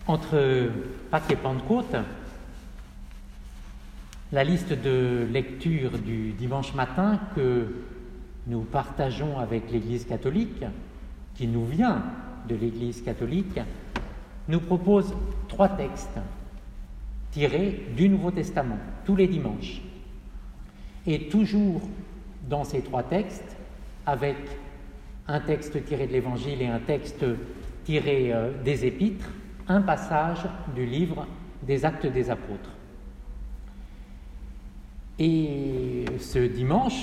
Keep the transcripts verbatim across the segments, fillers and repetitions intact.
Entre Pâques et Pentecôte, la liste de lecture du dimanche matin que nous partageons avec l'Église catholique, qui nous vient de l'Église catholique, nous propose trois textes tirés du Nouveau Testament, tous les dimanches. Et toujours dans ces trois textes, avec un texte tiré de l'Évangile et un texte tiré euh, des Épîtres, un passage du livre des Actes des Apôtres. Et ce dimanche,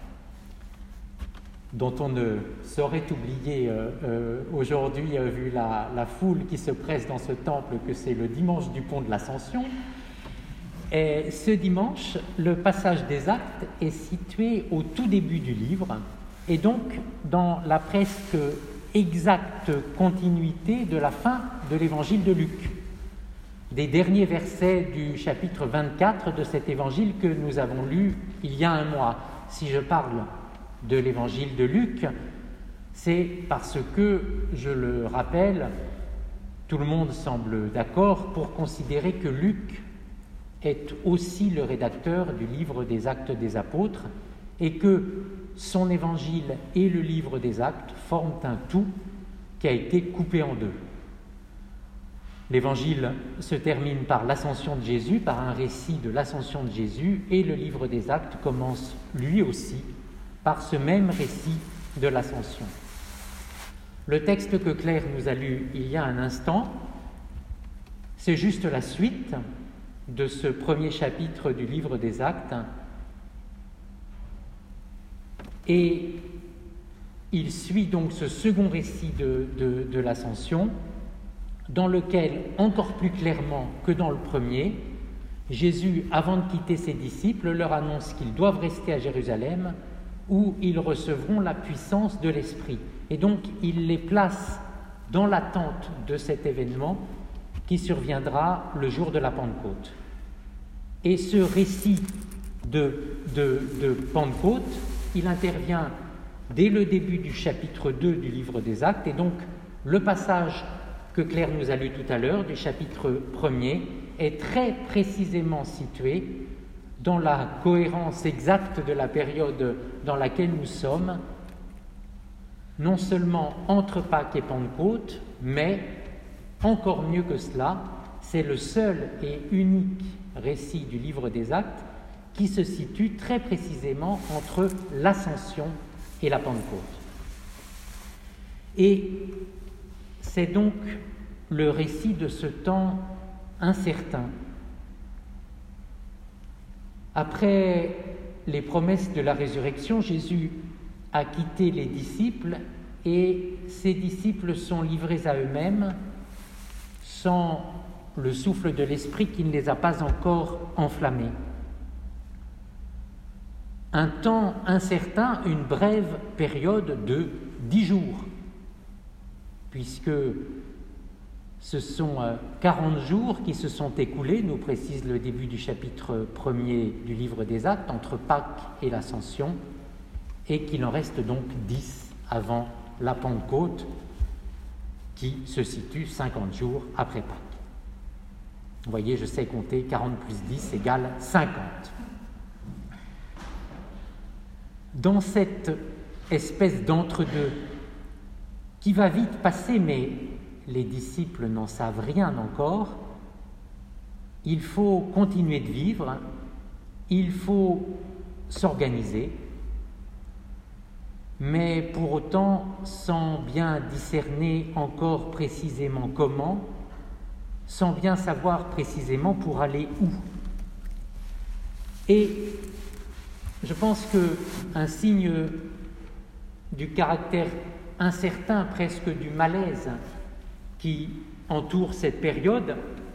dont on ne saurait oublier euh, euh, aujourd'hui, euh, vu la, la foule qui se presse dans ce temple, que c'est le dimanche du pont de l'Ascension, et ce dimanche, le passage des Actes est situé au tout début du livre, et donc dans la presque exacte continuité de la fin de l'évangile de Luc, des derniers versets du chapitre vingt-quatre de cet évangile que nous avons lu il y a un mois. Si je parle de l'évangile de Luc, c'est parce que, je le rappelle, tout le monde semble d'accord pour considérer que Luc est aussi le rédacteur du livre des Actes des Apôtres et que son évangile et le livre des Actes forment un tout qui a été coupé en deux. L'évangile se termine par l'ascension de Jésus, par un récit de l'ascension de Jésus, et le livre des Actes commence lui aussi par ce même récit de l'ascension. Le texte que Claire nous a lu il y a un instant, c'est juste la suite de ce premier chapitre du livre des Actes, et il suit donc ce second récit de, de, de l'ascension, dans lequel, encore plus clairement que dans le premier, Jésus, avant de quitter ses disciples, leur annonce qu'ils doivent rester à Jérusalem, où ils recevront la puissance de l'Esprit. Et donc, il les place dans l'attente de cet événement qui surviendra le jour de la Pentecôte. Et ce récit de, de, de Pentecôte, il intervient dès le début du chapitre deux du livre des Actes, et donc le passage que Claire nous a lu tout à l'heure, du chapitre premier, est très précisément situé dans la cohérence exacte de la période dans laquelle nous sommes, non seulement entre Pâques et Pentecôte, mais encore mieux que cela, c'est le seul et unique récit du livre des Actes qui se situe très précisément entre l'Ascension et la Pentecôte. Et c'est donc le récit de ce temps incertain. Après les promesses de la résurrection, Jésus a quitté les disciples et ses disciples sont livrés à eux-mêmes sans le souffle de l'Esprit qui ne les a pas encore enflammés. Un temps incertain, une brève période de dix jours, puisque ce sont quarante jours qui se sont écoulés, nous précise le début du chapitre premier du livre des Actes, entre Pâques et l'Ascension, et qu'il en reste donc dix avant la Pentecôte, qui se situe cinquante jours après Pâques. Vous voyez, je sais compter, quarante plus dix égale cinquante. Dans cette espèce d'entre-deux, qui va vite passer, mais les disciples n'en savent rien encore, il faut continuer de vivre, il faut s'organiser, mais pour autant sans bien discerner encore précisément comment, sans bien savoir précisément pour aller où. Et je pense qu'un signe du caractère incertain, presque du malaise qui entoure cette période,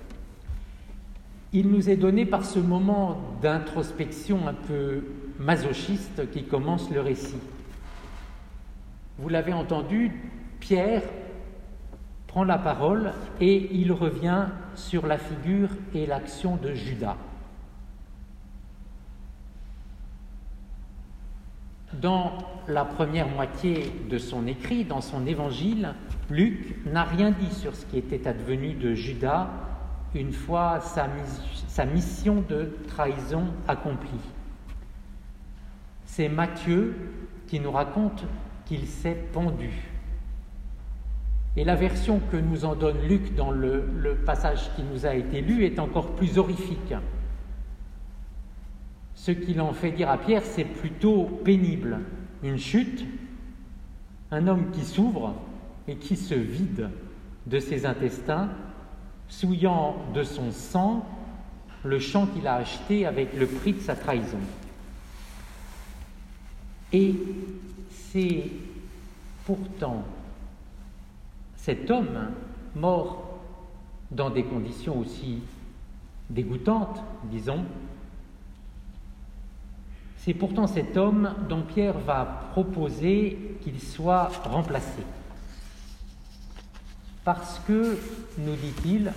il nous est donné par ce moment d'introspection un peu masochiste qui commence le récit. Vous l'avez entendu, Pierre prend la parole et il revient sur la figure et l'action de Judas. dans la première moitié de son écrit, dans son évangile, Luc n'a rien dit sur ce qui était advenu de Judas une fois sa, sa mission de trahison accomplie. C'est Matthieu qui nous raconte qu'il s'est pendu. Et la version que nous en donne Luc dans le, le passage qui nous a été lu est encore plus horrifique. Ce qu'il en fait dire à Pierre, c'est plutôt pénible. Une chute, un homme qui s'ouvre et qui se vide de ses intestins, souillant de son sang le champ qu'il a acheté avec le prix de sa trahison. Et c'est pourtant cet homme, mort dans des conditions aussi dégoûtantes, disons, c'est pourtant cet homme dont Pierre va proposer qu'il soit remplacé. Parce que, nous dit-il,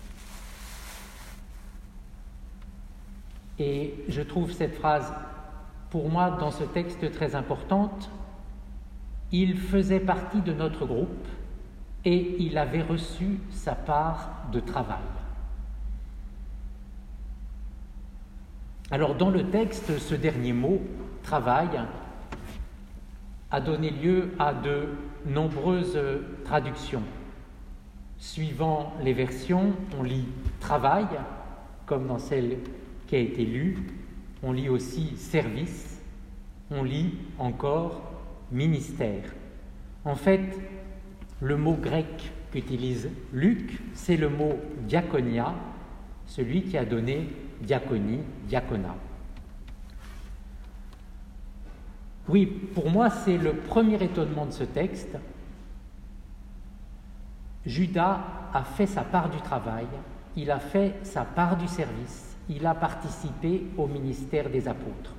et je trouve cette phrase pour moi dans ce texte très importante, il faisait partie de notre groupe et il avait reçu sa part de travail. Alors dans le texte, ce dernier mot, travail, a donné lieu à de nombreuses traductions. Suivant les versions, on lit travail, comme dans celle qui a été lue, on lit aussi service, on lit encore ministère. En fait, le mot grec qu'utilise Luc, c'est le mot diaconia, celui qui a donné diaconie, diaconat. Oui, pour moi, c'est le premier étonnement de ce texte. Judas a fait sa part du travail, il a fait sa part du service, il a participé au ministère des apôtres.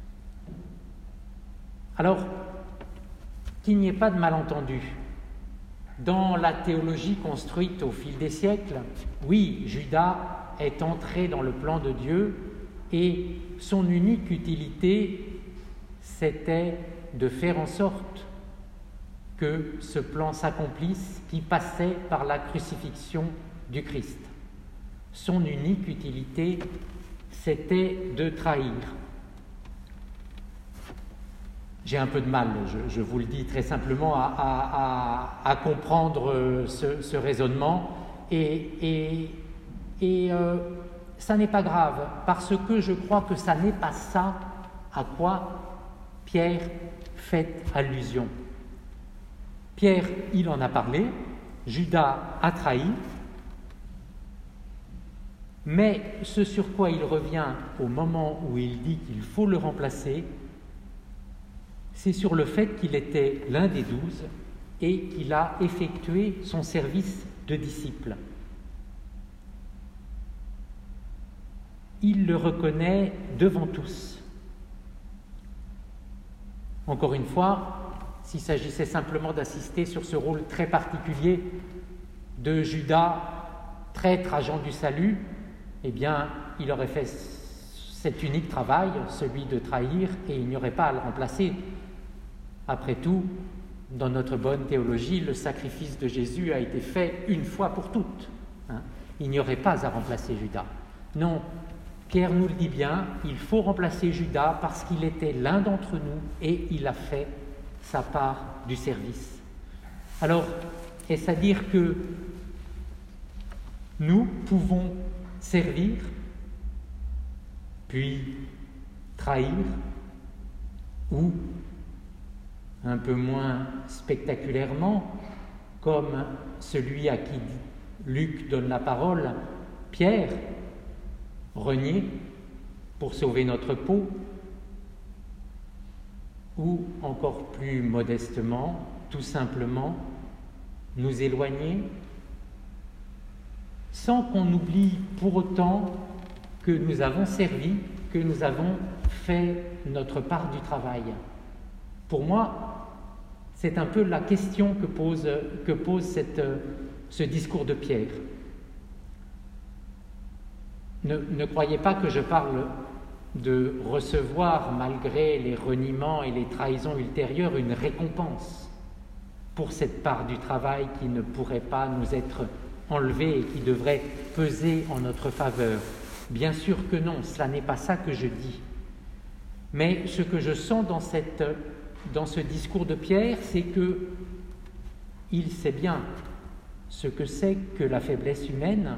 Alors, qu'il n'y ait pas de malentendu, dans la théologie construite au fil des siècles, oui, Judas est entré dans le plan de Dieu et son unique utilité, c'était de faire en sorte que ce plan s'accomplisse qui passait par la crucifixion du Christ. Son unique utilité, c'était de trahir. J'ai un peu de mal, je, je vous le dis très simplement, à, à, à, à comprendre ce, ce raisonnement et, et, et euh, ça n'est pas grave parce que je crois que ça n'est pas ça à quoi Pierre fait allusion. Pierre, il en a parlé, Judas a trahi, mais ce sur quoi il revient au moment où il dit qu'il faut le remplacer, c'est sur le fait qu'il était l'un des douze et qu'il a effectué son service de disciple. Il le reconnaît devant tous. Encore une fois, s'il s'agissait simplement d'assister sur ce rôle très particulier de Judas, traître, agent du salut, eh bien, il aurait fait cet unique travail, celui de trahir, et il n'y aurait pas à le remplacer. Après tout, dans notre bonne théologie, le sacrifice de Jésus a été fait une fois pour toutes. Hein. Il n'y aurait pas à remplacer Judas. Non, Pierre nous le dit bien, il faut remplacer Judas parce qu'il était l'un d'entre nous et il a fait sa part du service. Alors, est-ce à dire que nous pouvons servir, puis trahir, ou, un peu moins spectaculairement, comme celui à qui Luc donne la parole, Pierre, renier pour sauver notre peau, ou encore plus modestement, tout simplement, nous éloigner, sans qu'on oublie pour autant que nous avons servi, que nous avons fait notre part du travail. Pour moi, c'est un peu la question que pose, que pose cette, ce discours de Pierre. Ne, ne croyez pas que je parle de recevoir, malgré les reniements et les trahisons ultérieures, une récompense pour cette part du travail qui ne pourrait pas nous être enlevée et qui devrait peser en notre faveur. Bien sûr que non, cela n'est pas ça que je dis. Mais ce que je sens dans, cette, dans ce discours de Pierre, c'est que il sait bien ce que c'est que la faiblesse humaine.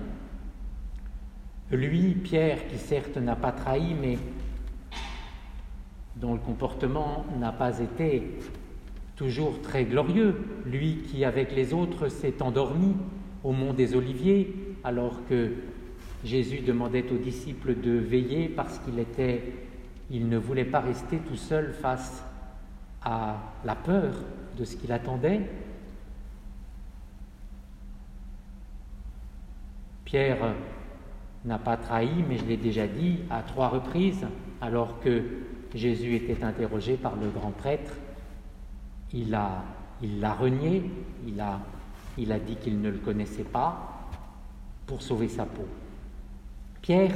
Lui, Pierre, qui certes n'a pas trahi, mais dont le comportement n'a pas été toujours très glorieux, lui qui, avec les autres, s'est endormi au mont des Oliviers, alors que Jésus demandait aux disciples de veiller parce qu'il était, il ne voulait pas rester tout seul face à la peur de ce qu'il attendait. Pierre n'a pas trahi, mais je l'ai déjà dit, à trois reprises, alors que Jésus était interrogé par le grand prêtre. Il a, il l'a renié, il a, il a dit qu'il ne le connaissait pas pour sauver sa peau. Pierre,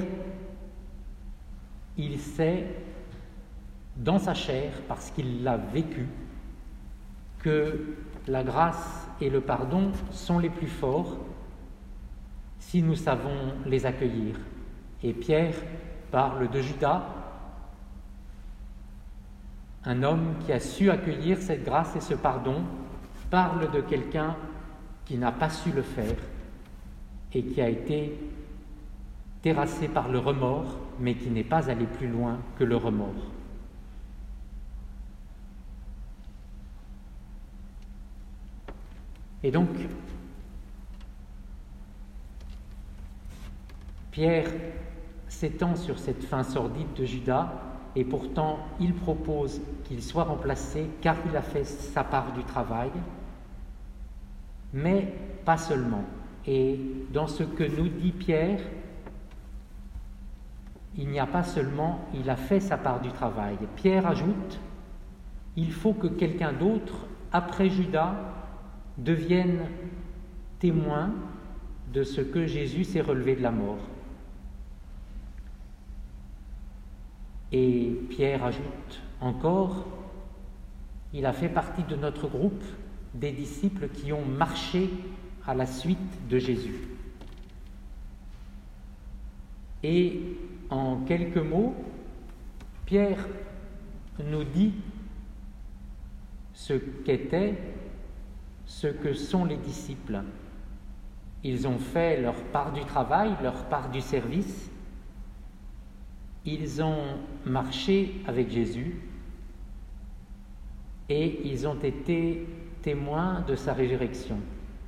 il sait dans sa chair, parce qu'il l'a vécu, que la grâce et le pardon sont les plus forts si nous savons les accueillir. Et Pierre parle de Judas, un homme qui a su accueillir cette grâce et ce pardon, parle de quelqu'un qui n'a pas su le faire et qui a été terrassé par le remords, mais qui n'est pas allé plus loin que le remords. Et donc, Pierre s'étend sur cette fin sordide de Judas, et pourtant il propose qu'il soit remplacé car il a fait sa part du travail, mais pas seulement. Et dans ce que nous dit Pierre, il n'y a pas seulement il a fait sa part du travail. Pierre ajoute, il faut que quelqu'un d'autre, après Judas, devienne témoin de ce que Jésus s'est relevé de la mort. Et Pierre ajoute encore, il a fait partie de notre groupe des disciples qui ont marché à la suite de Jésus. Et en quelques mots, Pierre nous dit ce qu'étaient, ce que sont les disciples. Ils ont fait leur part du travail, leur part du service. Ils ont marché avec Jésus et ils ont été témoins de sa résurrection.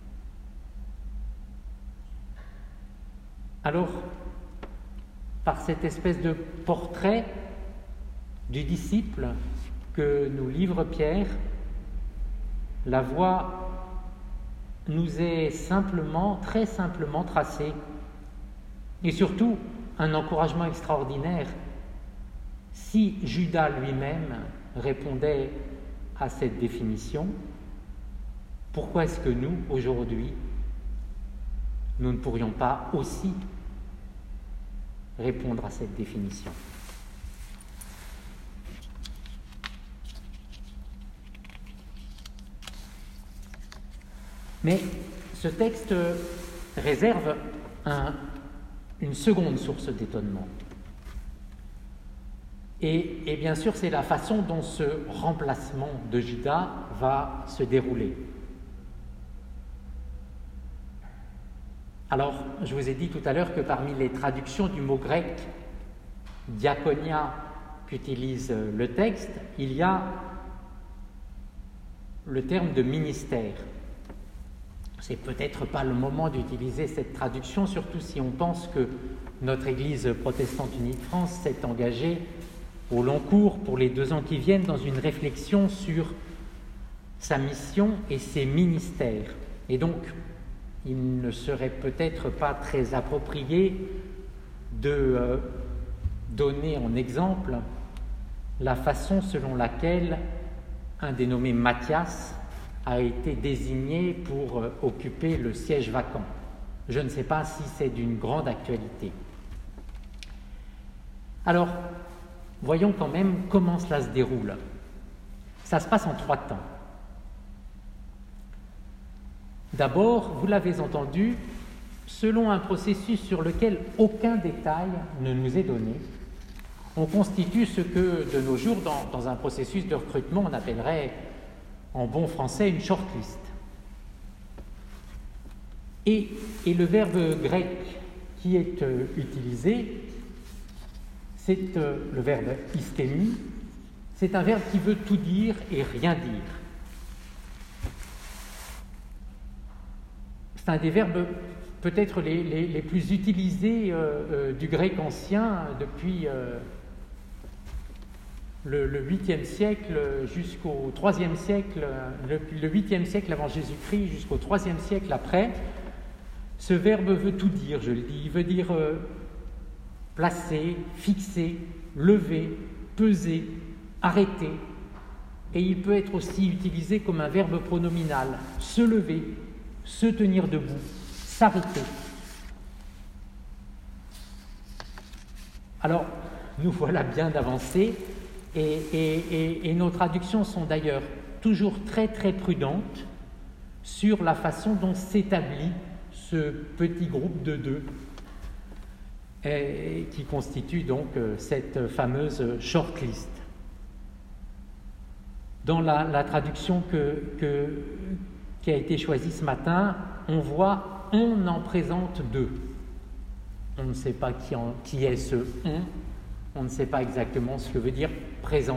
Alors, par cette espèce de portrait du disciple que nous livre Pierre, la voie nous est simplement, très simplement tracée. Et surtout, un encouragement extraordinaire. Si Judas lui-même répondait à cette définition, pourquoi est-ce que nous, aujourd'hui, nous ne pourrions pas aussi répondre à cette définition? Mais ce texte réserve un une seconde source d'étonnement. Et, et bien sûr, c'est la façon dont ce remplacement de Judas va se dérouler. Alors, je vous ai dit tout à l'heure que parmi les traductions du mot grec diaconia qu'utilise le texte, il y a le terme de ministère. C'est peut-être pas le moment d'utiliser cette traduction, surtout si on pense que notre Église protestante unie de France s'est engagée au long cours pour les deux ans qui viennent dans une réflexion sur sa mission et ses ministères. Et donc, il ne serait peut-être pas très approprié de euh, donner en exemple la façon selon laquelle un dénommé Matthias a été désigné pour euh, occuper le siège vacant. Je ne sais pas si c'est d'une grande actualité. Alors, voyons quand même comment cela se déroule. Ça se passe en trois temps. D'abord, vous l'avez entendu, selon un processus sur lequel aucun détail ne nous est donné, on constitue ce que, de nos jours, dans, dans un processus de recrutement, on appellerait, en bon français, une shortlist. Et, et le verbe grec qui est euh, utilisé, c'est euh, le verbe istémi, c'est un verbe qui veut tout dire et rien dire. C'est un des verbes peut-être les, les, les plus utilisés euh, euh, du grec ancien depuis euh, le, le huitième siècle jusqu'au troisième siècle, le, le huitième siècle avant Jésus-Christ jusqu'au troisième siècle après. Ce verbe veut tout dire, je le dis. Il veut dire euh, placer, fixer, lever, peser, arrêter. Et il peut être aussi utilisé comme un verbe pronominal, se lever, se tenir debout, s'arrêter. Alors, nous voilà bien d'avancée, et, et, et, et nos traductions sont d'ailleurs toujours très très prudentes sur la façon dont s'établit ce petit groupe de deux et, qui constitue donc cette fameuse shortlist. Dans la, la traduction que, que, qui a été choisie ce matin, on voit « on en présente deux ». On ne sait pas qui, en, qui est ce « on », on ne sait pas exactement ce que veut dire « présenter ».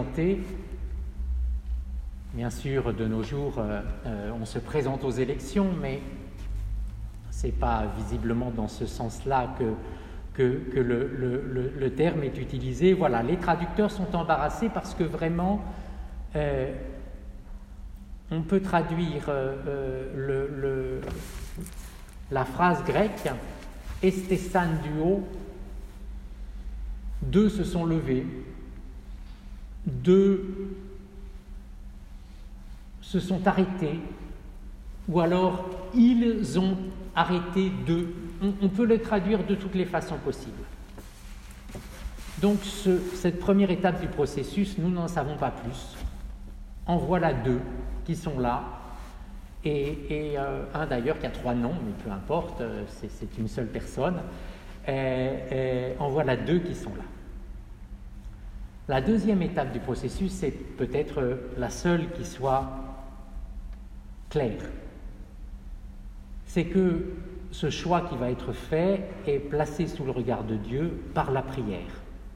Bien sûr, de nos jours, euh, euh, on se présente aux élections, mais ce n'est pas visiblement dans ce sens-là que, que, que le, le, le, le terme est utilisé. Voilà, les traducteurs sont embarrassés parce que vraiment, euh, on peut traduire euh, le, le, la phrase grecque « Estesan duo », deux se sont levés, deux se sont arrêtés, ou alors ils ont arrêté deux. On, on peut le traduire de toutes les façons possibles. Donc ce, cette première étape du processus, nous n'en savons pas plus. En voilà deux qui sont là, et, et euh, un d'ailleurs qui a trois noms, mais peu importe, c'est, c'est une seule personne. Et, et en voilà deux qui sont là. La deuxième étape du processus, c'est peut-être la seule qui soit claire. C'est que ce choix qui va être fait est placé sous le regard de Dieu par la prière.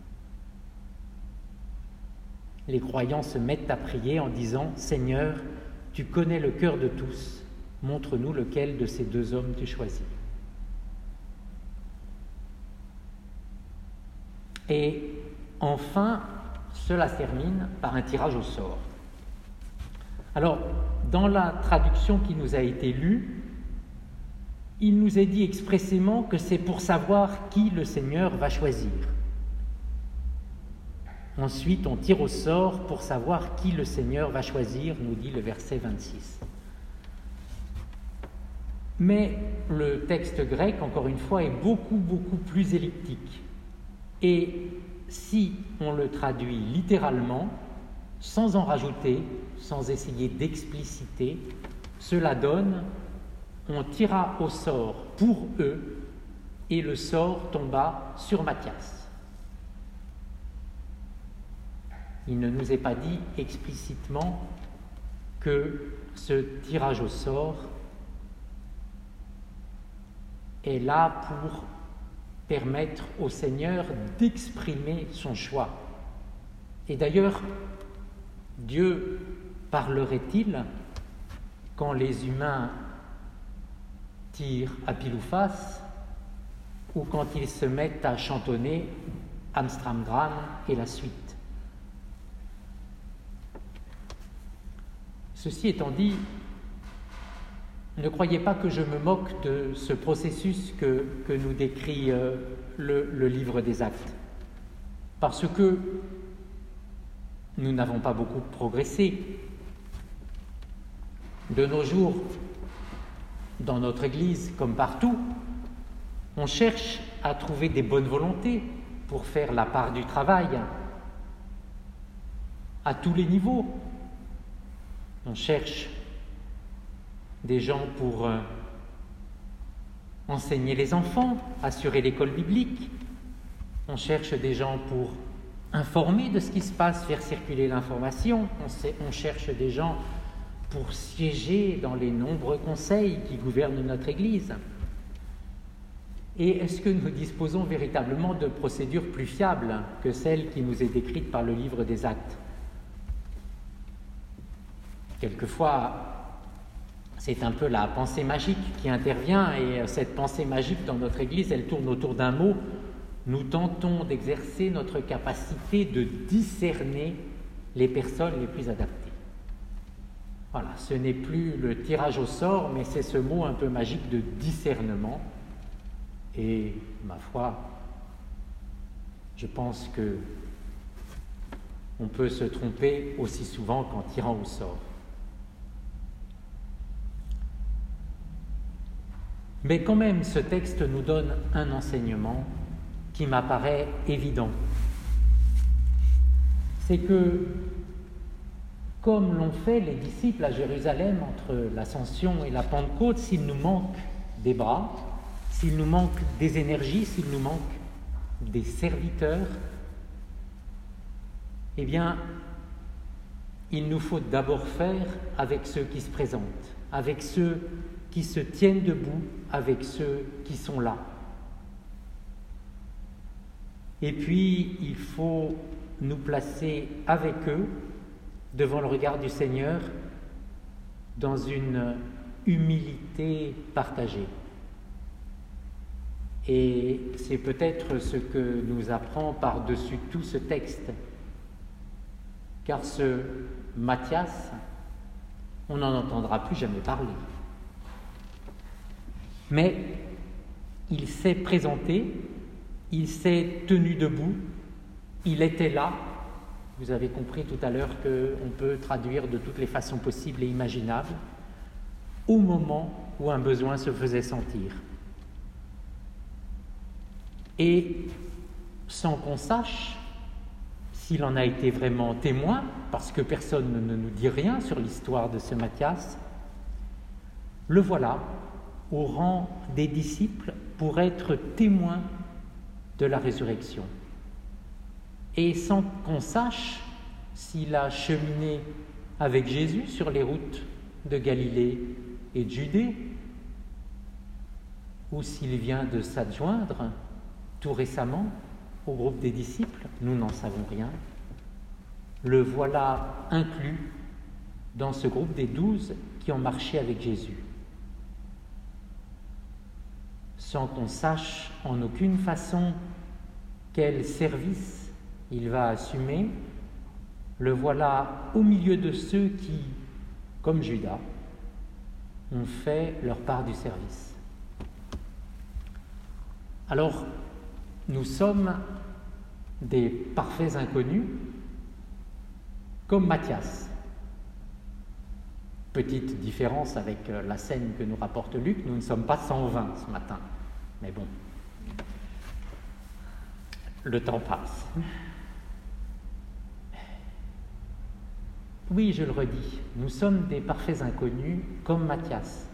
Les croyants se mettent à prier en disant « Seigneur, tu connais le cœur de tous, montre-nous lequel de ces deux hommes tu choisis. » Et enfin, cela se termine par un tirage au sort. Alors, dans la traduction qui nous a été lue, il nous est dit expressément que c'est pour savoir qui le Seigneur va choisir. Ensuite, on tire au sort pour savoir qui le Seigneur va choisir, nous dit le verset vingt-six. Mais le texte grec, encore une fois, est beaucoup, beaucoup plus elliptique. Et si on le traduit littéralement, sans en rajouter, sans essayer d'expliciter, cela donne « on tira au sort pour eux et le sort tomba sur Matthias ». Il ne nous est pas dit explicitement que ce tirage au sort est là pour permettre au Seigneur d'exprimer son choix. Et d'ailleurs, Dieu parlerait-il quand les humains tirent à pile ou face, ou quand ils se mettent à chantonner Amstramgram et la suite? Ceci étant dit, ne croyez pas que je me moque de ce processus que, que nous décrit euh, le, le livre des Actes, parce que nous n'avons pas beaucoup progressé. De nos jours, dans notre Église, comme partout, on cherche à trouver des bonnes volontés pour faire la part du travail, à tous les niveaux. On cherche des gens pour euh, enseigner les enfants, assurer l'école biblique. On cherche des gens pour informer de ce qui se passe, faire circuler l'information. On, sait, on cherche des gens pour siéger dans les nombreux conseils qui gouvernent notre Église. Et est-ce que nous disposons véritablement de procédures plus fiables que celles qui nous est décrites par le livre des Actes? Quelquefois, c'est un peu la pensée magique qui intervient, et cette pensée magique dans notre Église, elle tourne autour d'un mot. Nous tentons d'exercer notre capacité de discerner les personnes les plus adaptées. Voilà, ce n'est plus le tirage au sort, mais c'est ce mot un peu magique de discernement. Et, ma foi, je pense que on peut se tromper aussi souvent qu'en tirant au sort. Mais quand même, ce texte nous donne un enseignement qui m'apparaît évident. C'est que, comme l'ont fait les disciples à Jérusalem entre l'Ascension et la Pentecôte, s'il nous manque des bras, s'il nous manque des énergies, s'il nous manque des serviteurs, eh bien, il nous faut d'abord faire avec ceux qui se présentent, avec ceux qui se tiennent debout, avec ceux qui sont là. Et puis, il faut nous placer avec eux, devant le regard du Seigneur, dans une humilité partagée. Et c'est peut-être ce que nous apprend par-dessus tout ce texte. Car ce Matthias, on n'en entendra plus jamais parler. Mais il s'est présenté, il s'est tenu debout, il était là. Vous avez compris tout à l'heure qu'on peut traduire de toutes les façons possibles et imaginables, au moment où un besoin se faisait sentir. Et sans qu'on sache s'il en a été vraiment témoin, parce que personne ne nous dit rien sur l'histoire de ce Matthias, le voilà au rang des disciples pour être témoin de la résurrection. Et sans qu'on sache s'il a cheminé avec Jésus sur les routes de Galilée et de Judée, ou s'il vient de s'adjoindre tout récemment au groupe des disciples, nous n'en savons rien. Le voilà inclus dans ce groupe des douze qui ont marché avec Jésus. Sans qu'on sache en aucune façon quel service il va assumer, le voilà au milieu de ceux qui, comme Judas, ont fait leur part du service. Alors, nous sommes des parfaits inconnus, comme Matthias. Petite différence avec la scène que nous rapporte Luc, nous ne sommes pas cent vingt ce matin. Mais bon, le temps passe. Oui, je le redis, nous sommes des parfaits inconnus comme Matthias.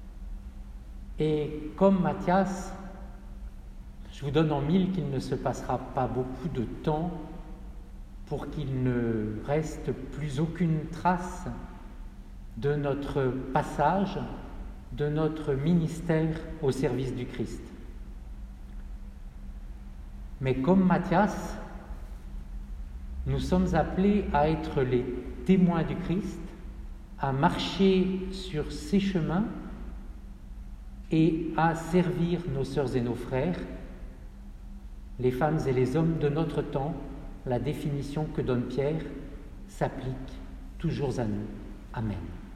Et comme Matthias, je vous donne en mille qu'il ne se passera pas beaucoup de temps pour qu'il ne reste plus aucune trace de notre passage, de notre ministère au service du Christ. Mais comme Matthias, nous sommes appelés à être les témoins du Christ, à marcher sur ses chemins et à servir nos sœurs et nos frères, les femmes et les hommes de notre temps. La définition que donne Pierre s'applique toujours à nous. Amen.